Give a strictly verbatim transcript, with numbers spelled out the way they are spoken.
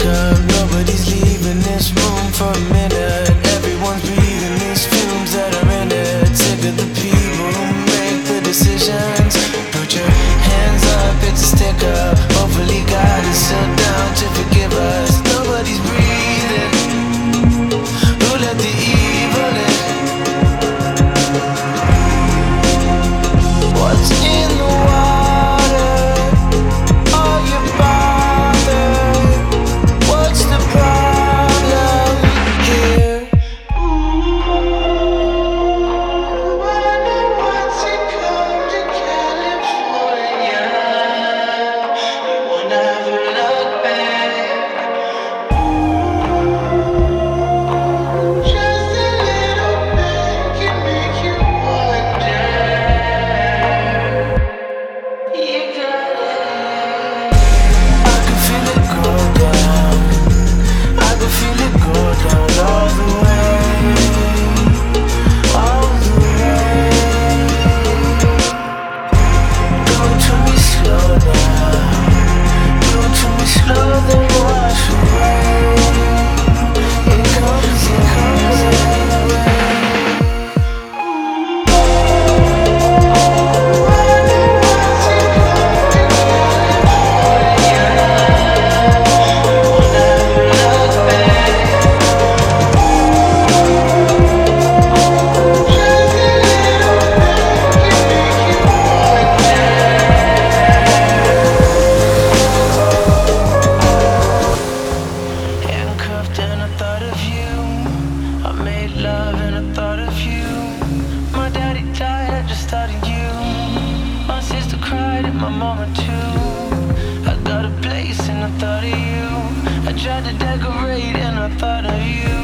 up. Nobody's leaving this room for a minute. Everyone's breathing these fumes that are in it. Sick of the people who make the decisions. Put your hands up, it's a stick up. Hopefully God is still down to forgive us. Nobody's breathing. Who let the evil in? What's in the water? Are you bothered? What's the problem here? Once you come to California, you will never look back. Just a little bit can make you wonder. You got it. I can feel it go down. I can feel it go down all the way, all the way. Do it to me slow down. Do it to me slow, then wash away. It comes, it comes anyway. Handcuffed and I thought of you. I made love and I thought of you. My daddy died, I just thought of you. My sister cried and my mama too. I got a place and I thought of you. I tried to decorate and I thought of you.